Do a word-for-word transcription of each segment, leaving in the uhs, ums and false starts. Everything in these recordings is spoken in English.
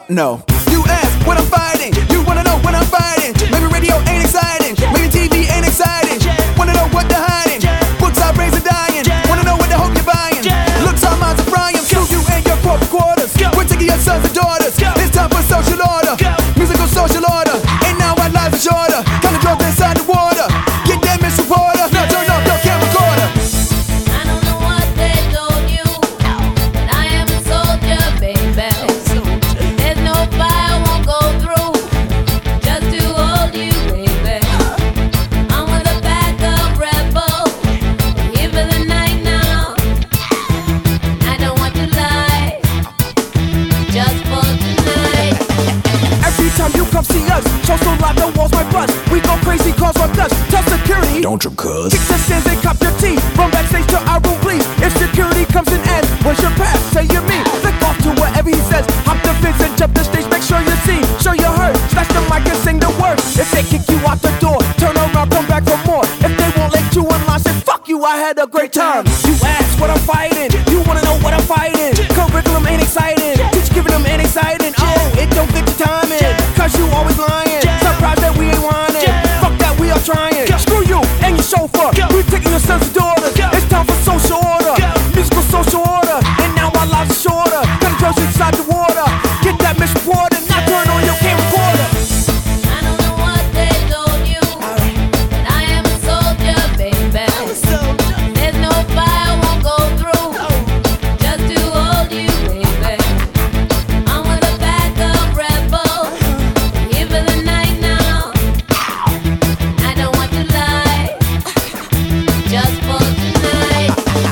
No. You ask what I'm fighting, you wanna know what I'm fighting. Maybe radio ain't exciting, maybe T V ain't exciting. Wanna know what they're hiding, books our brains are dying. Wanna know what they hope you're buying, looks our minds are frying. Screw you and your corporate quarters, we're taking your sons and daughters. It's time for social order, musical social order. And now our lives are shorter, kinda dropped inside the water. Get that Miss Reporter, now turn off your camera recorder. I don't know what they told you, but I am a soldier, baby. There's no fire won't go through, just to hold you, baby. I'm with a pack of rebels, here for the night now. I don't want to lie, just for tonight. Every time you come see us, show so loud the walls might bust. We go crazy cause we're dust. Tell security, Don't trip, cuz. kick the stands and cop your teeth. From backstage to our room, please. If security comes and asks, where's your pass? Say you mean. Flick off to whatever he says. Hop the fence and jump the stage. Make sure you see, show you heard. Smash the mic and sing the words. If they kick you out the door, turn around, come back for more. If they won't let you in line, say fuck you, I had a great time. You ask what I'm fighting, you wanna know what I'm fighting. Curriculum ain't exciting, teach giving them ain't exciting. Oh, it don't fit your timing, cause you always lying. Surprised that we ain't whining, fuck that we are trying. Screw you and your chauffeur, we taking your sons and daughters. It's time for social order, musical social order. And now our lives are shorter, got the girls inside the water. Get that Miss Reporter, now turn on your camera recorder. I don't know what they told you, but I am a soldier, baby. There's no fire won't go through, just to hold you, baby. I'm with a pack of rebels, here for the night now. I don't want to lie, just for tonight.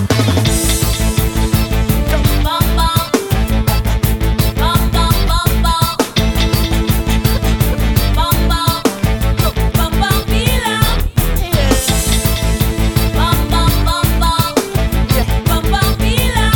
Bum bum, bum bum bum bum, bum bum, bum bum bila. Bum bum bum bum, bum bum bila.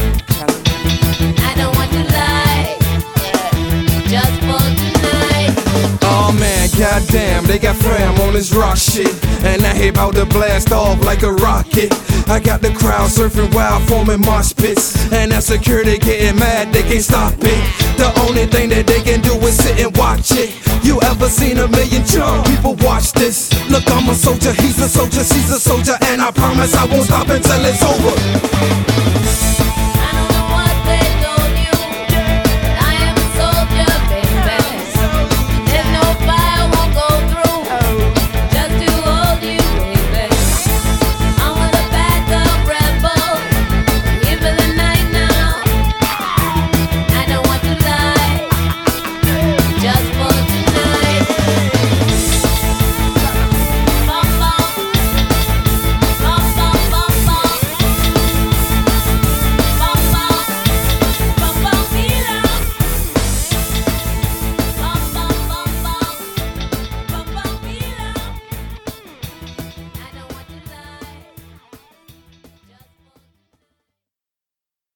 I don't want to lie, just for tonight. Oh man, goddamn, they got fam on this rock shit. And I hate about to blast off like a rocket. I got the crowd surfing wild, forming mosh pits. And that security getting mad, they can't stop it. The only thing that they can do is sit and watch it. You ever seen a million young people watch this? Look, I'm a soldier, he's a soldier, she's a soldier. And I promise I won't stop until it's over.